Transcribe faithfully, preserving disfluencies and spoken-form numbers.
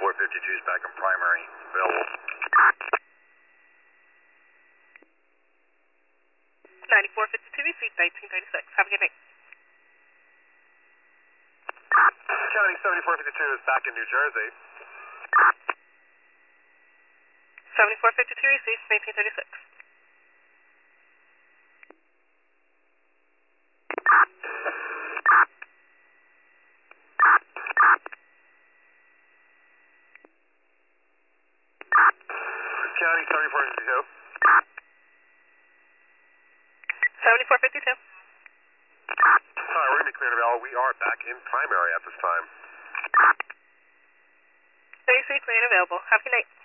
seventy-four fifty-two is back in primary, available. ninety-four fifty-two, receive nineteen thirty-six. Have a good night. County seventy-four fifty-two is back in New Jersey. seventy-four fifty-two, receive nineteen thirty-six. County seventy-four fifty-two. seventy-four fifty-two. Hi, we're going to be clear and available. We are back in primary at this time. thirty-three, clear and available. Have a good night.